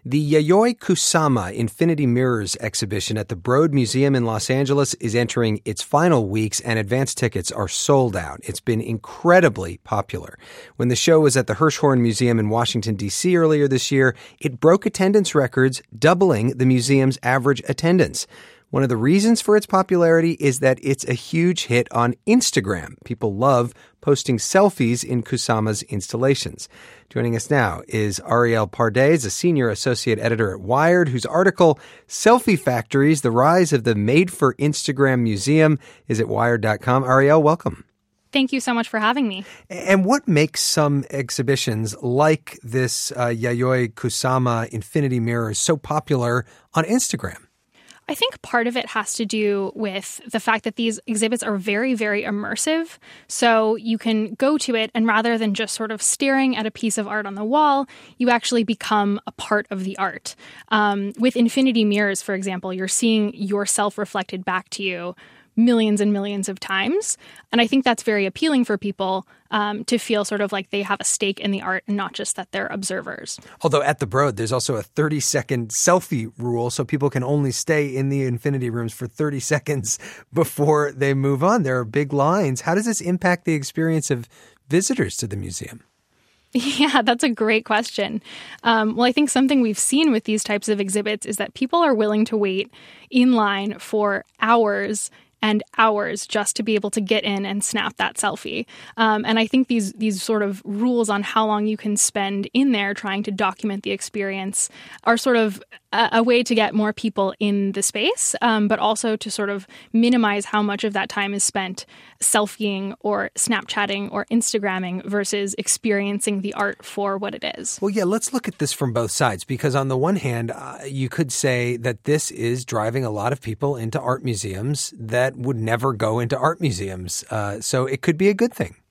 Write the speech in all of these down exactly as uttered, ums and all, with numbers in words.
The Yayoi Kusama Infinity Mirrors exhibition at the Broad Museum in Los Angeles is entering its final weeks, and advance tickets are sold out. It's been incredibly popular. When the show was at the Hirshhorn Museum in Washington, D C earlier this year, it broke attendance records, doubling the museum's average attendance. One of the reasons for its popularity is that it's a huge hit on Instagram. People love posting selfies in Kusama's installations. Joining us now is Ariel Pardes, a senior associate editor at Wired, whose article, Selfie Factories, The Rise of the Made-for-Instagram Museum, is at wired dot com. Ariel, welcome. Thank you so much for having me. And what makes some exhibitions like this uh, Yayoi Kusama Infinity Mirrors so popular on Instagram? I think part of it has to do with the fact that these exhibits are very, very immersive. So you can go to it, and rather than just sort of staring at a piece of art on the wall, you actually become a part of the art. Um, with Infinity Mirrors, for example, you're seeing yourself reflected back to you millions and millions of times. And I think that's very appealing for people um, to feel sort of like they have a stake in the art and not just that they're observers. Although at the Broad, there's also a thirty-second selfie rule, so people can only stay in the Infinity Rooms for thirty seconds before they move on. There are big lines. How does this impact the experience of visitors to the museum? Yeah, that's a great question. Um, well, I think something we've seen with these types of exhibits is that people are willing to wait in line for hours and hours just to be able to get in and snap that selfie. Um, and I think these these sort of rules on how long you can spend in there trying to document the experience are sort of a, a way to get more people in the space, um, but also to sort of minimize how much of that time is spent selfieing or Snapchatting or Instagramming versus experiencing the art for what it is. Well, yeah, let's look at this from both sides, because on the one hand, uh, you could say that this is driving a lot of people into art museums that would never go into art museums. Uh, so it could be a good thing.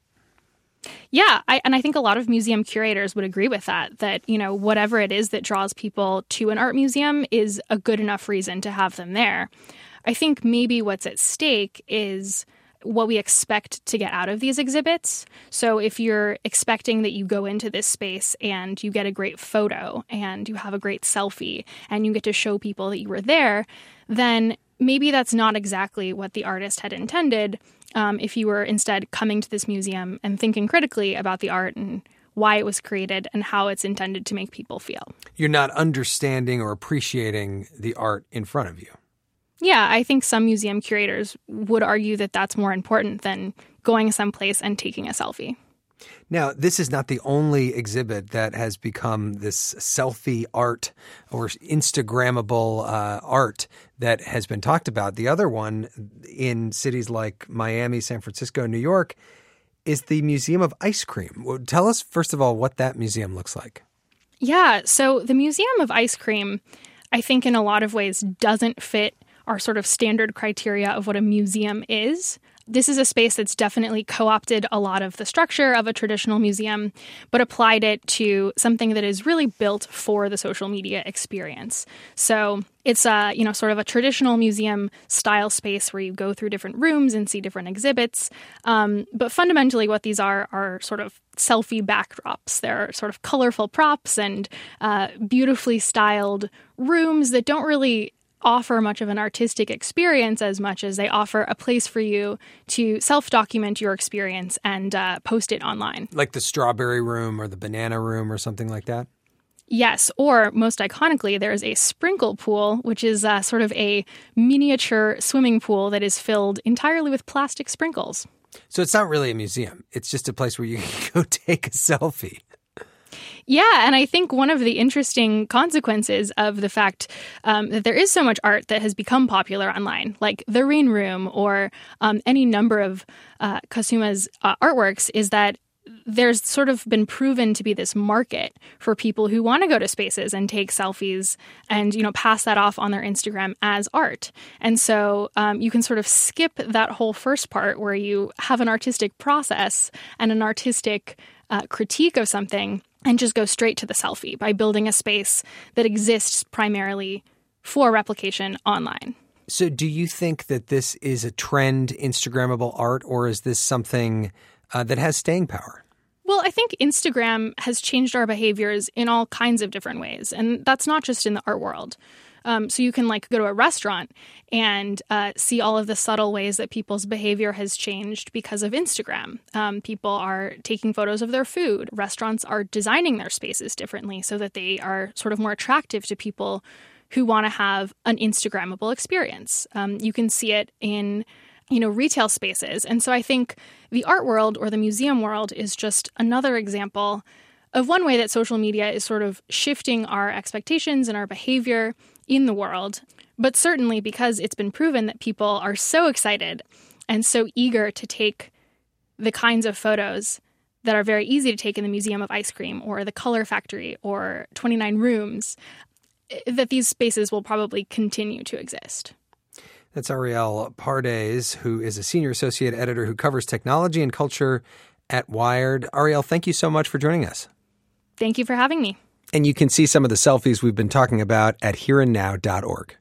Yeah, I, and I think a lot of museum curators would agree with that, that, you know, whatever it is that draws people to an art museum is a good enough reason to have them there. I think maybe what's at stake is what we expect to get out of these exhibits. So if you're expecting that you go into this space and you get a great photo and you have a great selfie and you get to show people that you were there, then maybe that's not exactly what the artist had intended. Um, if you were instead coming to this museum and thinking critically about the art and why it was created and how it's intended to make people feel. You're not understanding or appreciating the art in front of you. Yeah, I think some museum curators would argue that that's more important than going someplace and taking a selfie. Now, this is not the only exhibit that has become this selfie art or Instagrammable uh, art that has been talked about. The other one in cities like Miami, San Francisco, New York is the Museum of Ice Cream. Well, tell us, first of all, what that museum looks like. Yeah, so the Museum of Ice Cream, I think in a lot of ways doesn't fit our sort of standard criteria of what a museum is. This is a space that's definitely co-opted a lot of the structure of a traditional museum, but applied it to something that is really built for the social media experience. So it's a, you know, sort of a traditional museum style space where you go through different rooms and see different exhibits. Um, but fundamentally what these are are sort of selfie backdrops. They're sort of colorful props and uh, beautifully styled rooms that don't really offer much of an artistic experience as much as they offer a place for you to self-document your experience and uh, post it online. Like the strawberry room or the banana room or something like that? Yes, or most iconically, there's a sprinkle pool, which is uh, sort of a miniature swimming pool that is filled entirely with plastic sprinkles. So it's not really a museum. It's just a place where you can go take a selfie. Yeah, and I think one of the interesting consequences of the fact um, that there is so much art that has become popular online, like the Rain Room or um, any number of uh, Kusuma's uh, artworks, is that there's sort of been proven to be this market for people who want to go to spaces and take selfies and, you know, pass that off on their Instagram as art. And so um, you can sort of skip that whole first part where you have an artistic process and an artistic uh, critique of something and just go straight to the selfie by building a space that exists primarily for replication online. So do you think that this is a trend Instagrammable art, or is this something uh, that has staying power? Well, I think Instagram has changed our behaviors in all kinds of different ways. And that's not just in the art world. Um, so you can like go to a restaurant and uh, see all of the subtle ways that people's behavior has changed because of Instagram. Um, people are taking photos of their food. Restaurants are designing their spaces differently so that they are sort of more attractive to people who want to have an Instagrammable experience. Um, you can see it in, you know, retail spaces. And so I think the art world or the museum world is just another example of one way that social media is sort of shifting our expectations and our behavior in the world. But certainly because it's been proven that people are so excited and so eager to take the kinds of photos that are very easy to take in the Museum of Ice Cream or the Color Factory or twenty-nine Rooms, that these spaces will probably continue to exist. That's Arielle Pardes, who is a senior associate editor who covers technology and culture at Wired. Arielle, thank you so much for joining us. Thank you for having me. And you can see some of the selfies we've been talking about at here and now dot org.